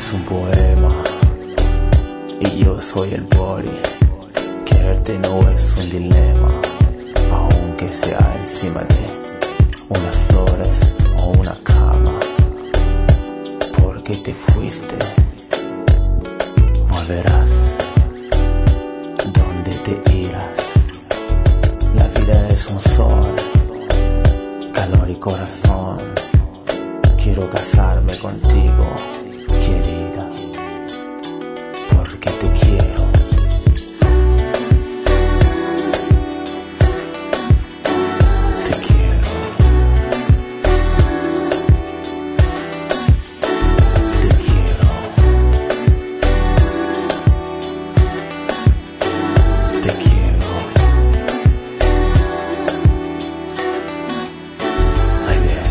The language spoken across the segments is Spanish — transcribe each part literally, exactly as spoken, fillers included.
es un poema y yo soy el body. Quererte no es un dilema, aunque sea encima de unas flores o una cama. Porque te fuiste, volverás. ¿Dónde te irás? La vida es un sol, calor y corazón. Quiero casarme contigo, querida, porque te quiero. Te quiero. Te quiero. Te quiero. Ay, bien.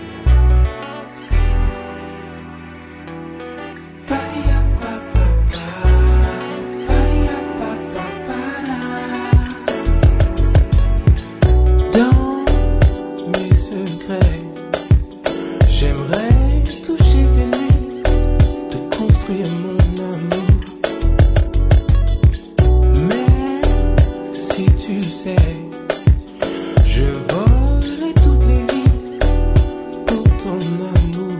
J'aimerais toucher tes nuits, te construire mon amour. Mais si tu sais, je volerai toutes les vies pour ton amour.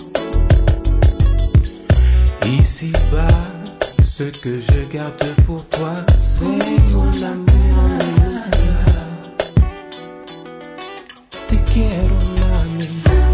Ici-bas, ce que je garde pour toi, c'est mon amour. Te quiero, mami.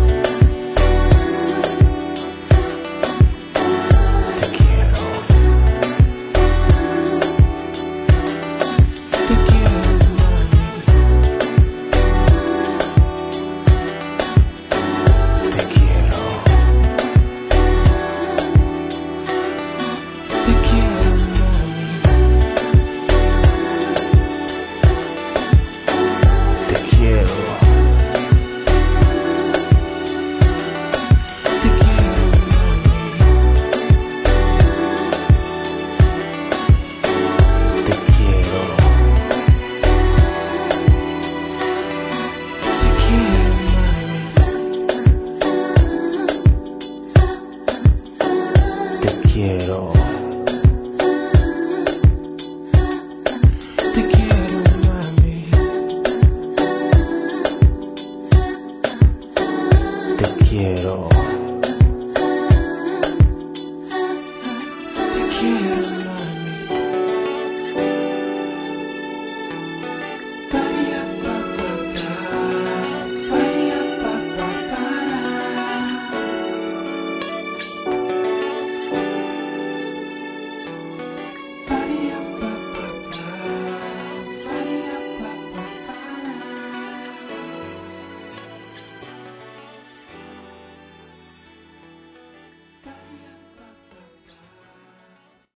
Quiero. Te quiero, mami. Te quiero. Te quiero, mami.